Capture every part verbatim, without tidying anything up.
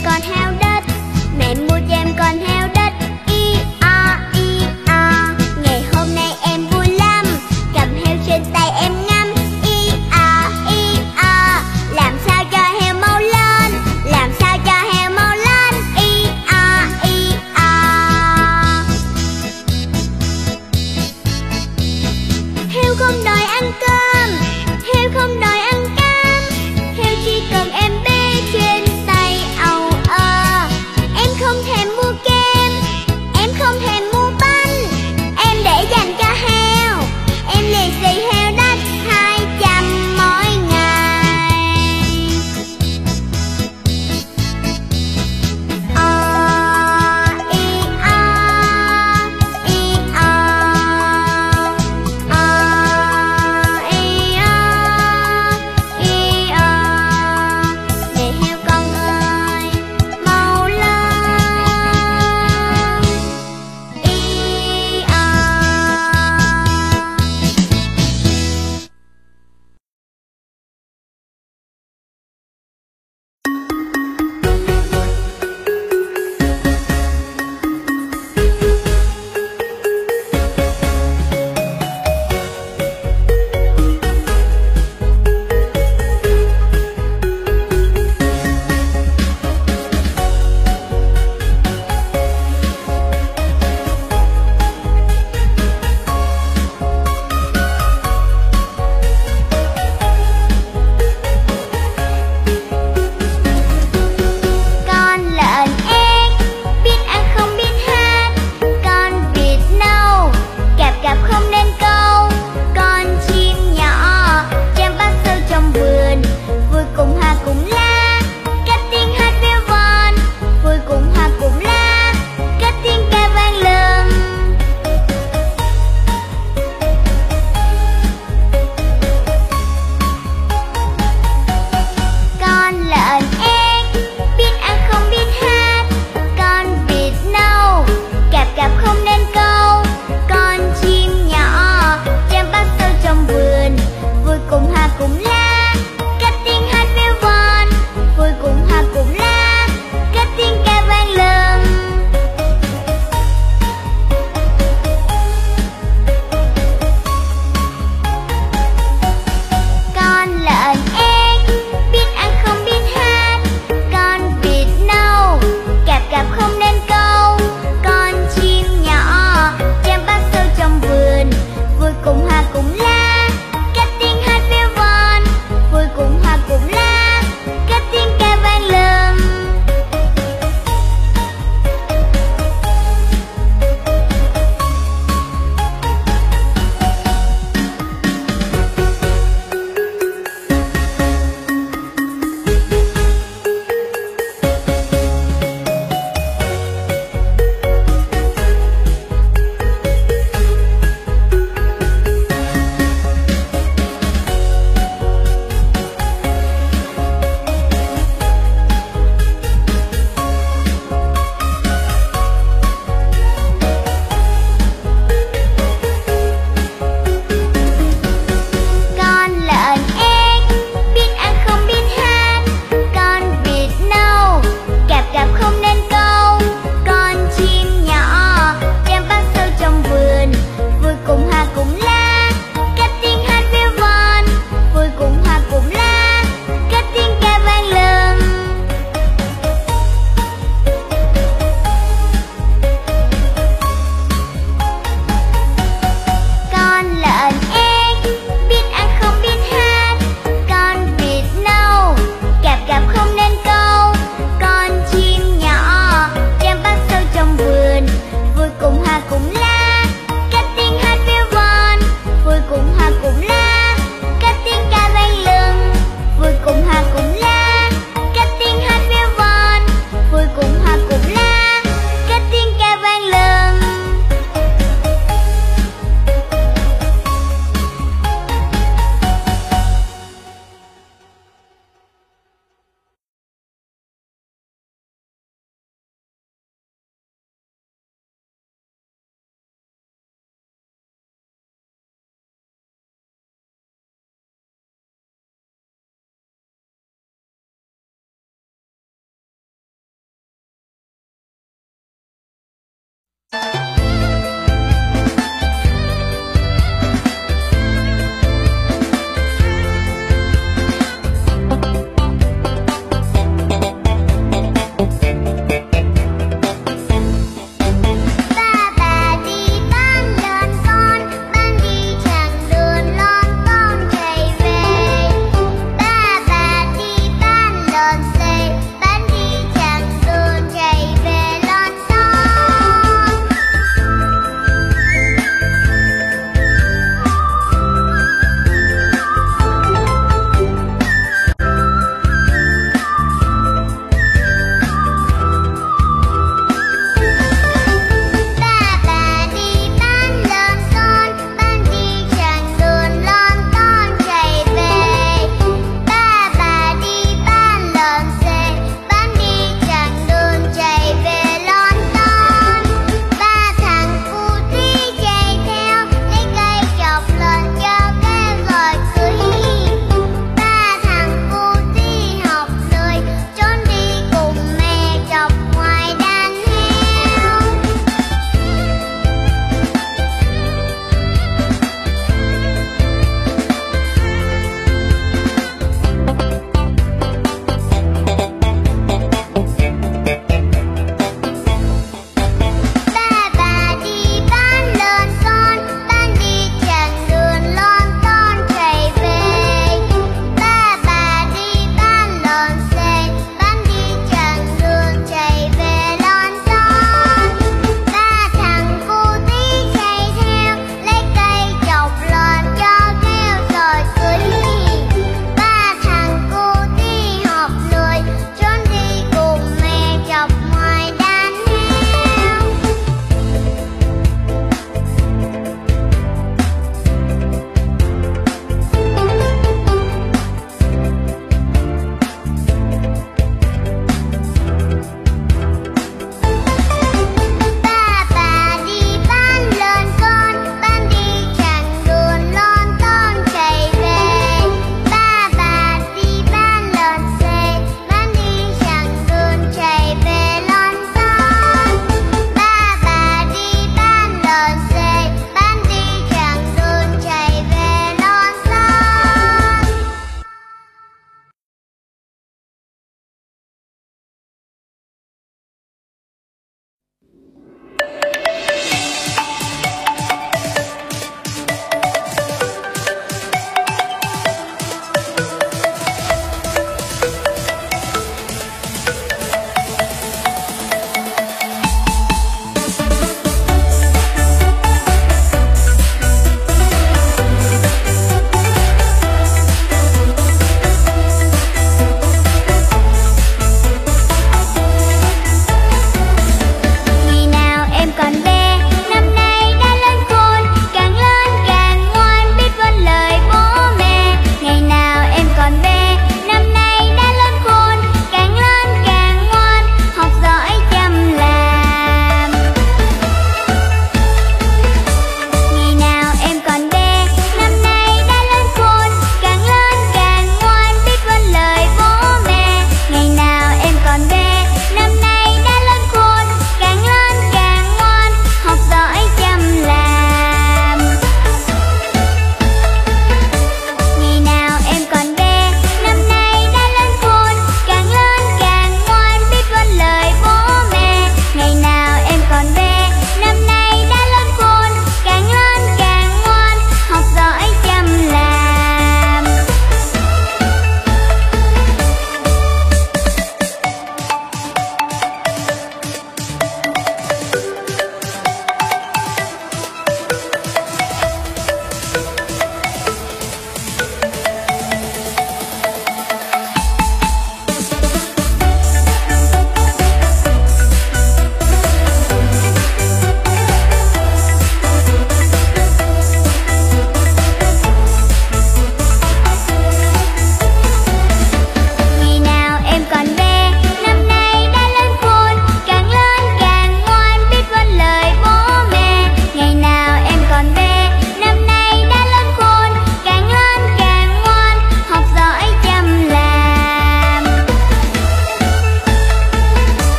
con heo đất. Mẹ mua cho em con heo đất. Y a y a. Ngày hôm nay em vui lắm, cầm heo trên tay em ngắm. Y a y a. Làm sao cho heo mau lên, làm sao cho heo mau lên. Y a y a. Heo không đòi ăn cơm, heo không đòi ăn cam, heo chỉ cần em bé trên tay âu ơ.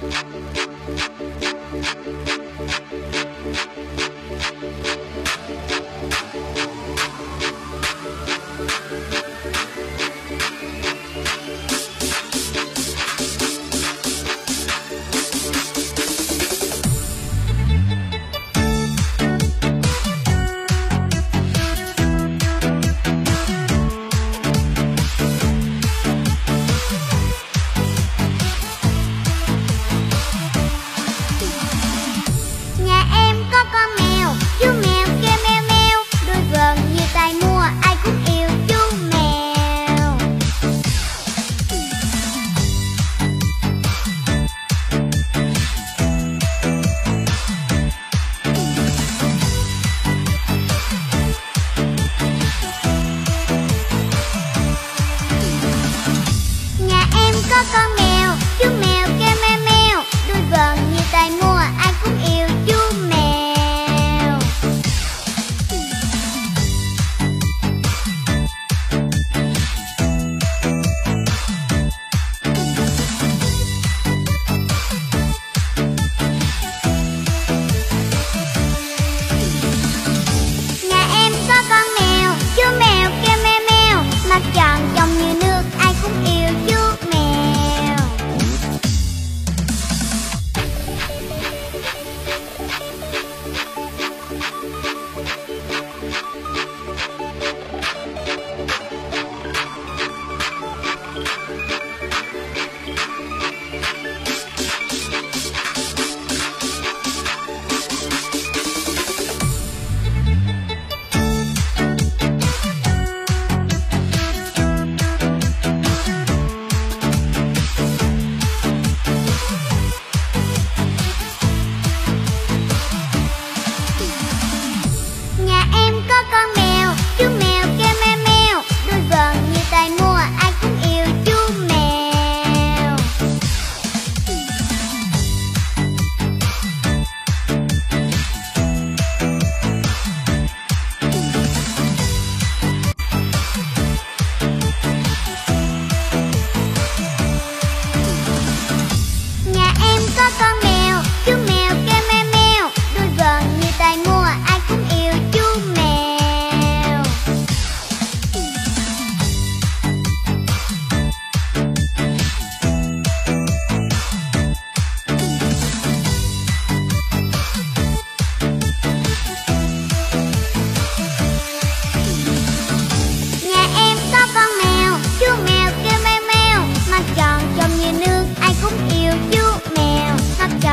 Mặt tròn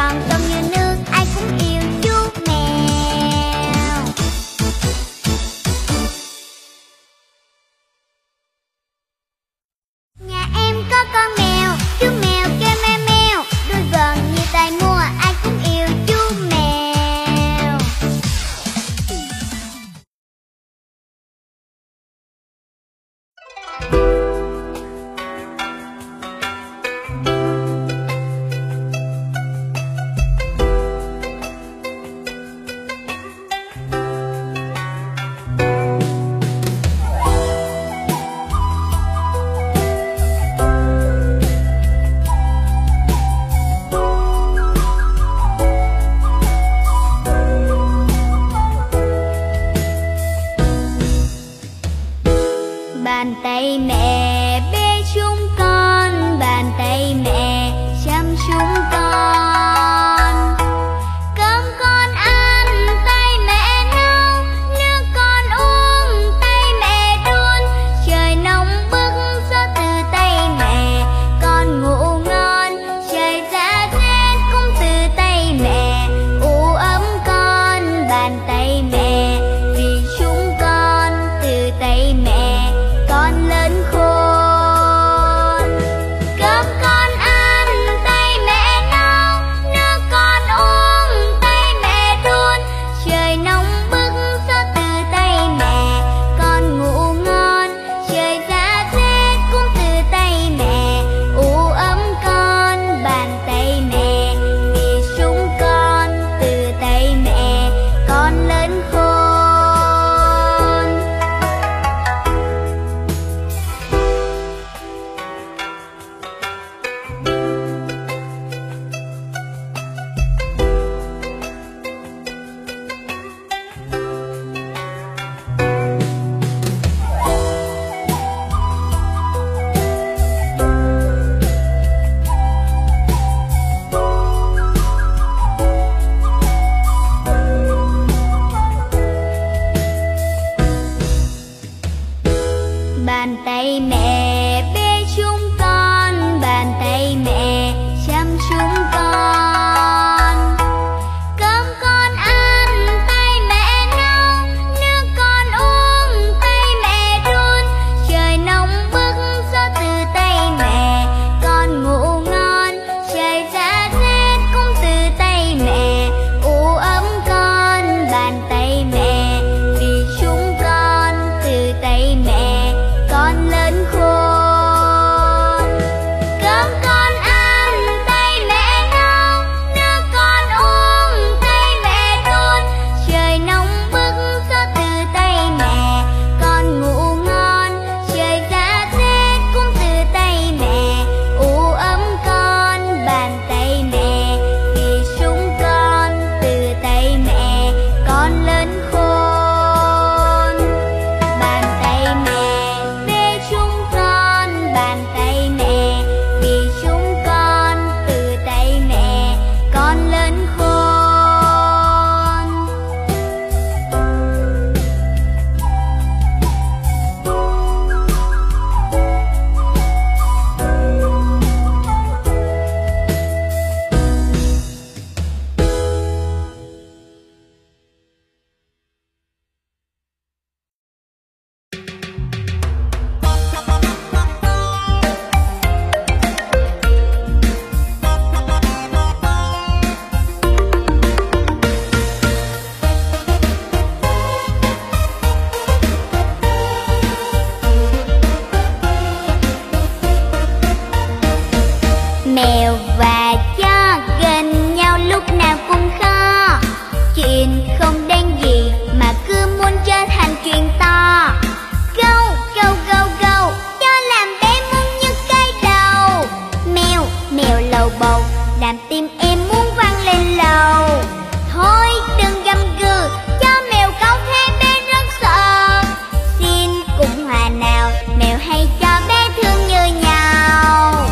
và chó gần nhau lúc nào cũng khó. Chuyện không đáng gì mà cứ muốn trở thành chuyện to. Go, go, go, go, chó làm bé muốn nhức cái đầu. Mèo, mèo lầu bầu, làm tim em muốn vang lên lầu. Thôi đừng gầm gừ, cho mèo cáu thế bé rất sợ. Xin cùng hòa nào, mèo hay cho bé thương như nhau.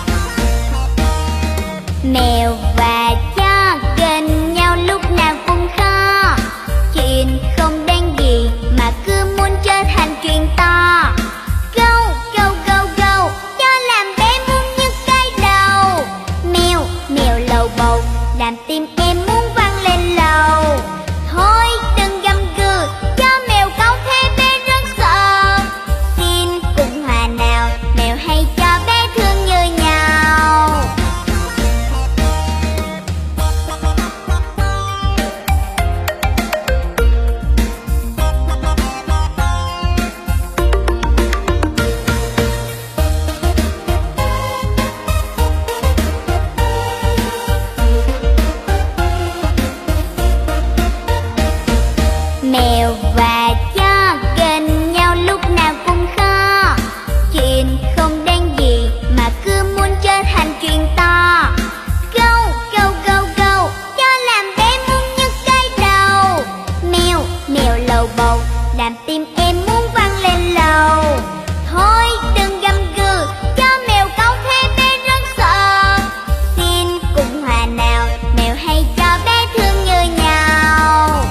Mèo và chó gần nhau lúc nào cũng khó. Chuyện không đáng gì mà cứ muốn trở thành chuyện to. Go, go, go, go, chó làm bé muốn nhức cái đầu. Mèo, mèo lầu bầu, làm tim em muốn vang lên lầu. Thôi đừng gầm gừ, cho mèo cáu thế bé rất sợ. Xin cùng hòa nào, mèo hay cho bé thương như nhau. Mèo và chó gần nhau lúc nào cũng khó. Chuyện không đáng gì mà cứ muốn trở thành chuyện to. Go, go, go, go, chó làm bé muốn nhức cái đầu. Mèo, mèo lầu bầu, làm tim em muốn vang lên lầu. Thôi đừng gầm gừ, cho mèo cáu thế bé rất sợ. Xin cùng hòa nào, mèo hay cho bé thương như nhau.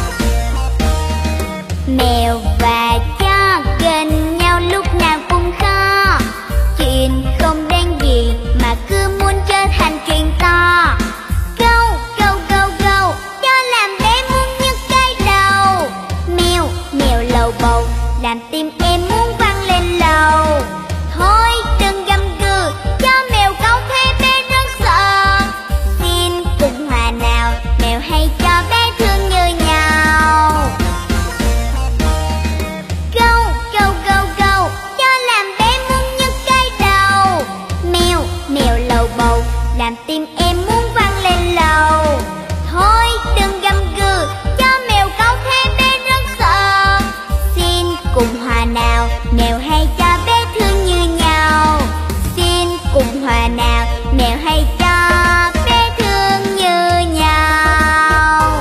Mèo và chó gần nhau lúc nào cũng khó. Chuyện không đáng gì mà cứ muốn trở thành chuyện to. Go, go, go, go, chó làm bé muốn nhức cái đầu. Mèo, mèo lầu bầu, làm tim em muốn vang lên lầu. Thôi đừng gầm gừ, cho mèo cáu thế bé rất sợ. Xin cùng hòa nào, mèo hay cho bé thương như nhau. Go, go, go, go, chó làm bé muốn nhức cái đầu. Mèo, mèo lầu bầu, làm tim em muốn vang lên lầu. Thôi đừng gầm gừ, cho mèo cáu thế bé rất sợ. Xin cùng hòa nào, mèo hay cho bé thương như nhau. Xin cùng hòa nào, mèo hay cho bé thương như nhau.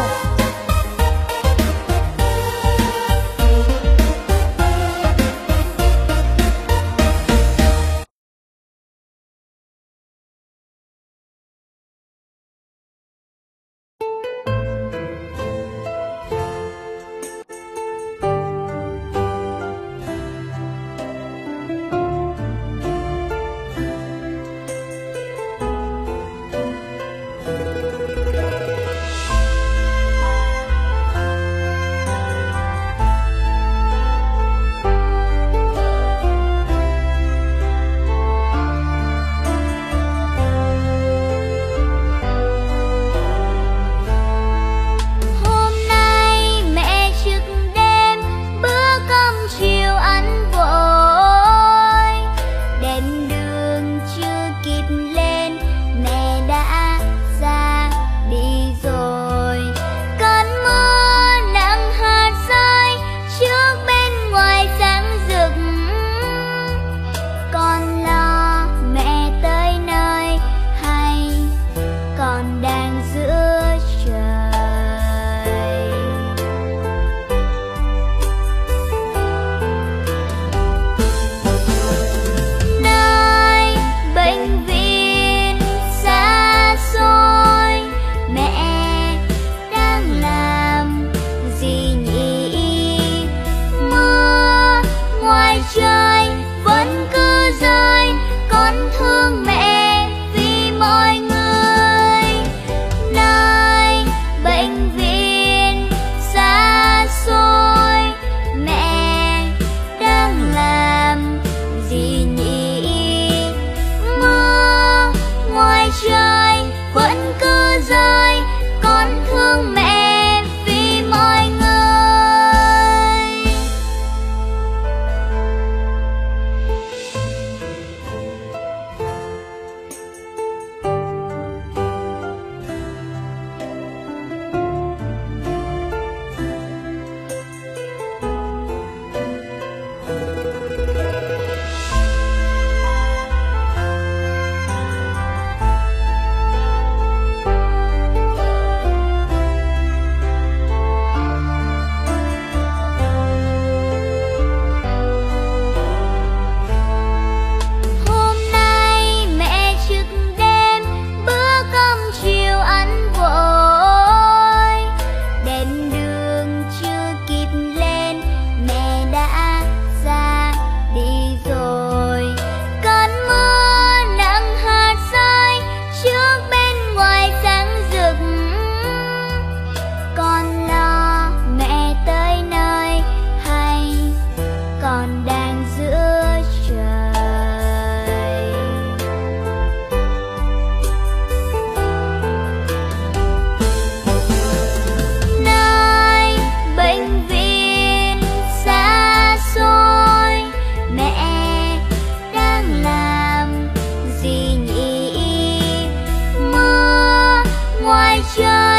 chơi.